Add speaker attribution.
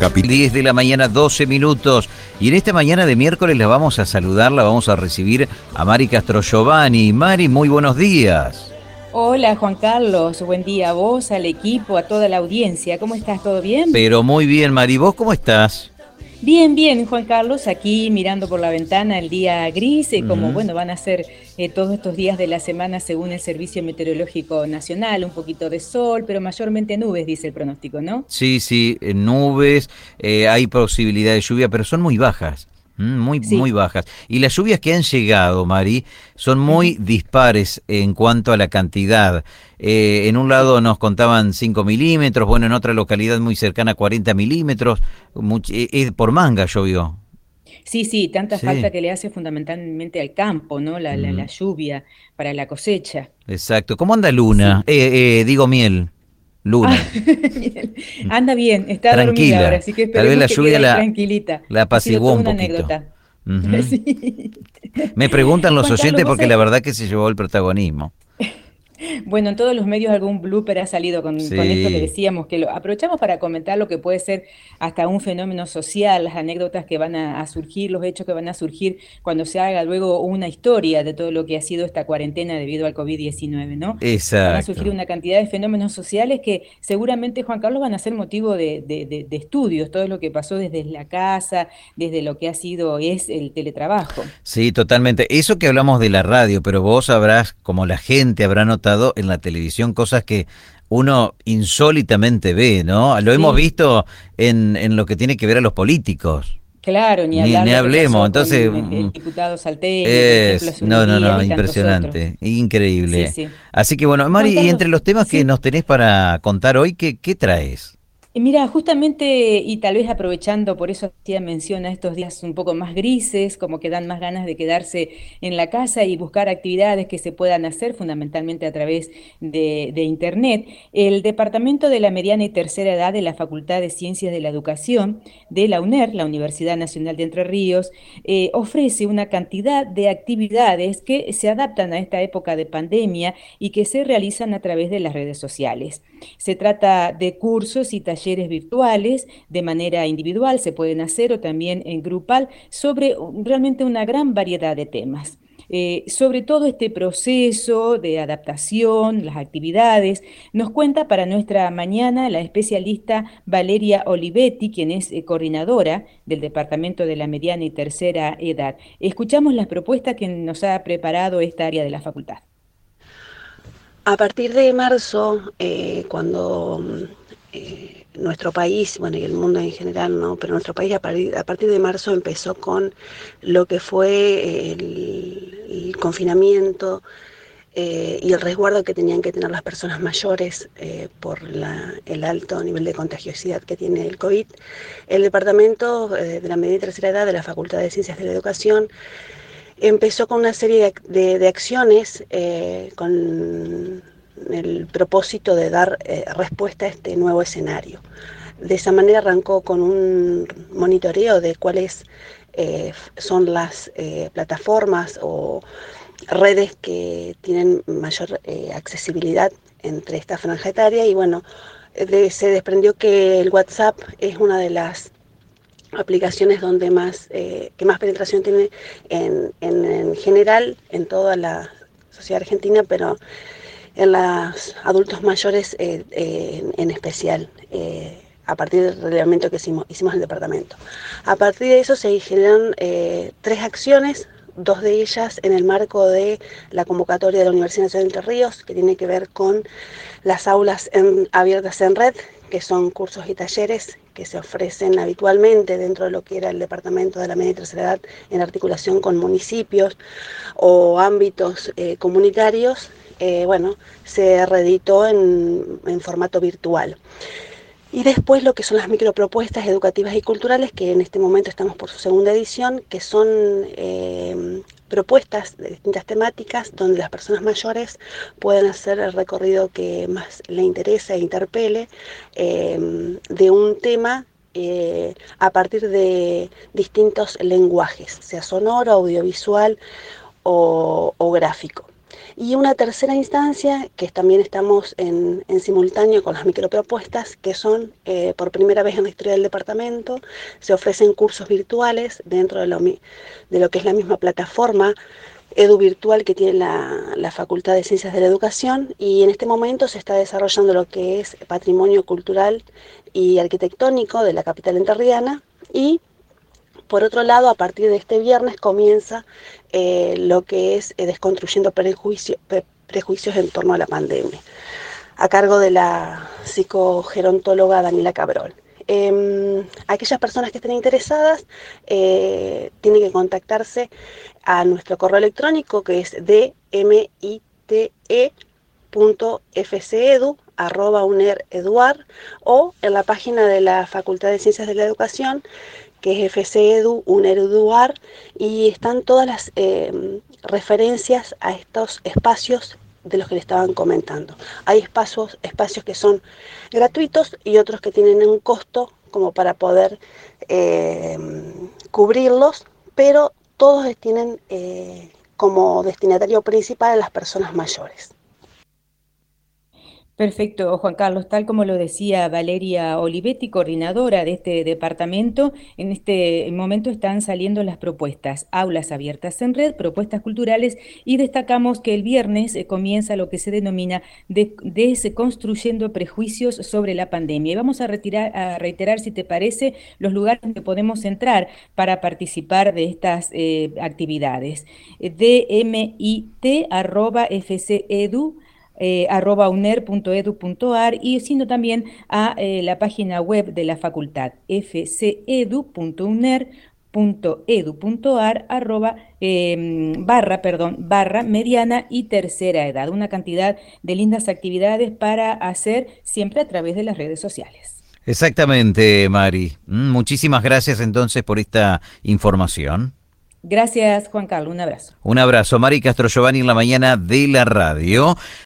Speaker 1: Capital.
Speaker 2: 10 de la mañana, 12 minutos. Y en esta mañana de miércoles la vamos a saludar, la vamos a recibir a Mari Castrogiovanni. Mari, muy buenos días.
Speaker 3: Hola Juan Carlos, buen día a vos, al equipo, a toda la audiencia. ¿Cómo estás? ¿Todo bien?
Speaker 2: Pero muy bien, Mari. ¿Vos cómo estás?
Speaker 3: Bien, bien, Juan Carlos, aquí mirando por la ventana el día gris, como bueno, van a ser todos estos días de la semana según el Servicio Meteorológico Nacional, un poquito de sol, pero mayormente nubes, dice el pronóstico, ¿no?
Speaker 2: Sí, sí, nubes, hay posibilidad de lluvia, pero son muy bajas. Muy, muy
Speaker 3: Sí.
Speaker 2: bajas. Y las lluvias que han llegado, Mari, son muy dispares en cuanto a la cantidad. En un lado nos contaban 5 milímetros, bueno, en otra localidad muy cercana 40 milímetros. Por Manga llovió.
Speaker 3: Sí, sí, tanta falta
Speaker 2: Sí.
Speaker 3: que le hace fundamentalmente al campo, ¿no? La lluvia para la cosecha.
Speaker 2: Exacto. ¿Cómo anda Luna?
Speaker 3: Sí.
Speaker 2: Digo Miel.
Speaker 3: Ah,
Speaker 2: Luna.
Speaker 3: bien. Anda bien, está dormida ahora,
Speaker 2: Tranquila.
Speaker 3: así que
Speaker 2: Tal vez
Speaker 3: esperemos
Speaker 2: la
Speaker 3: que quede
Speaker 2: lluvia
Speaker 3: ahí
Speaker 2: la,
Speaker 3: tranquilita.
Speaker 2: la
Speaker 3: Ha sido
Speaker 2: apaciguó
Speaker 3: toda
Speaker 2: un
Speaker 3: una
Speaker 2: poquito.
Speaker 3: anécdota.
Speaker 2: Ujú.
Speaker 3: Sí.
Speaker 2: Me preguntan los
Speaker 3: Juan Carlos,
Speaker 2: oyentes
Speaker 3: vos
Speaker 2: porque
Speaker 3: sabés
Speaker 2: la
Speaker 3: que,
Speaker 2: verdad que se llevó el protagonismo.
Speaker 3: bueno, en todos los medios algún blooper ha salido con esto que
Speaker 2: Sí.
Speaker 3: decíamos, que lo aprovechamos para comentar lo que puede ser hasta un fenómeno social, las anécdotas que van a surgir, los hechos que van a surgir cuando se haga luego una historia de todo lo que ha sido esta cuarentena debido al COVID-19, ¿no? Van a surgir
Speaker 2: Exacto.
Speaker 3: una cantidad de fenómenos sociales que seguramente, Juan Carlos, van a ser motivo de estudios, todo lo que pasó desde la casa, desde lo que ha sido, es el teletrabajo.
Speaker 2: Sí, totalmente. Eso que hablamos de la radio, pero vos habrás, como la gente habrá notado en la televisión, cosas que uno insólitamente ve, ¿no? Lo hemos
Speaker 3: Sí.
Speaker 2: visto en lo que tiene que ver a los políticos.
Speaker 3: Claro, ni
Speaker 2: Ni
Speaker 3: hablar lo que
Speaker 2: hablemos.
Speaker 3: pasó
Speaker 2: Entonces,
Speaker 3: con el diputado Salteño, por ejemplo, hace unos
Speaker 2: no, no,
Speaker 3: días
Speaker 2: no,
Speaker 3: y tantos otros.
Speaker 2: impresionante,
Speaker 3: Sí,
Speaker 2: increíble.
Speaker 3: sí.
Speaker 2: Así que bueno,
Speaker 3: Juan
Speaker 2: Mari, y entre
Speaker 3: Carlos,
Speaker 2: los temas que
Speaker 3: sí.
Speaker 2: nos tenés para contar hoy, ¿qué traes?
Speaker 3: Mira, justamente, y tal vez aprovechando, por eso hacía mención a estos días un poco más grises, como que dan más ganas de quedarse en la casa y buscar actividades que se puedan hacer fundamentalmente a través de Internet. El Departamento de la Mediana y Tercera Edad de la Facultad de Ciencias de la Educación de la UNER, la Universidad Nacional de Entre Ríos, ofrece una cantidad de actividades que se adaptan a esta época de pandemia y que se realizan a través de las redes sociales. Se trata de cursos y talleres virtuales de manera individual, se pueden hacer o también en grupal, sobre realmente una gran variedad de temas. Sobre todo este proceso de adaptación, las actividades, nos cuenta para nuestra mañana la especialista Valeria Olivetti, quien es coordinadora del Departamento de la Mediana y Tercera Edad. Escuchamos las propuestas que nos ha preparado esta área de la facultad.
Speaker 4: A partir de marzo, cuando nuestro país, bueno, y el mundo en general, ¿no? Pero nuestro país a partir de marzo empezó con lo que fue el confinamiento y el resguardo que tenían que tener las personas mayores por el alto nivel de contagiosidad que tiene el COVID. El Departamento de la Media y Tercera Edad de la Facultad de Ciencias de la Educación empezó con una serie de acciones con el propósito de dar respuesta a este nuevo escenario. De esa manera arrancó con un monitoreo de cuáles son las plataformas o redes que tienen mayor accesibilidad entre esta franja etaria y bueno, se desprendió que el WhatsApp es una de las aplicaciones donde que más penetración tiene en general en toda la sociedad argentina, pero en los adultos mayores en especial, a partir del reglamento que hicimos en el departamento. A partir de eso se generaron 3 acciones, 2 de ellas en el marco de la convocatoria de la Universidad Nacional de Entre Ríos, que tiene que ver con las aulas abiertas en red, que son cursos y talleres que se ofrecen habitualmente dentro de lo que era el Departamento de la Media y Tercera Edad en articulación con municipios o ámbitos comunitarios. Bueno, se reeditó en formato virtual. Y después lo que son las micropropuestas educativas y culturales, que en este momento estamos por su segunda edición, que son propuestas de distintas temáticas donde las personas mayores pueden hacer el recorrido que más le interesa e interpele de un tema a partir de distintos lenguajes, sea sonoro, audiovisual o gráfico. Y una tercera instancia, que también estamos en simultáneo con las micropropuestas, que son, por primera vez en la historia del departamento, se ofrecen cursos virtuales dentro de lo que es la misma plataforma EduVirtual que tiene la Facultad de Ciencias de la Educación, y en este momento se está desarrollando lo que es patrimonio cultural y arquitectónico de la capital entrerriana. Y por otro lado, a partir de este viernes comienza lo que es desconstruyendo prejuicios en torno a la pandemia, a cargo de la psicogerontóloga Daniela Cabrol. Aquellas personas que estén interesadas tienen que contactarse a nuestro correo electrónico, que es dmite.fcedu@unereduar, o en la página de la Facultad de Ciencias de la Educación, que es FCEDU, UNER-EDUAR, y están todas las referencias a estos espacios de los que le estaban comentando. Hay espacios que son gratuitos y otros que tienen un costo como para poder cubrirlos, pero todos tienen como destinatario principal a las personas mayores.
Speaker 3: Perfecto, Juan Carlos, tal como lo decía Valeria Olivetti, coordinadora de este departamento, en este momento están saliendo las propuestas, aulas abiertas en red, propuestas culturales, y destacamos que el viernes comienza lo que se denomina Desconstruyendo prejuicios sobre la pandemia. Y vamos a reiterar, si te parece, los lugares donde podemos entrar para participar de estas actividades. dmit@fcedu @uner.edu.ar, y sino también a la página web de la facultad, fcedu.uner.edu.ar barra mediana y tercera edad. Una cantidad de lindas actividades para hacer siempre a través de las redes sociales.
Speaker 2: Exactamente, Mari. Muchísimas gracias entonces por esta información.
Speaker 3: Gracias, Juan Carlos. Un abrazo.
Speaker 2: Un abrazo. Mari Castro Giovanni en la mañana de la radio.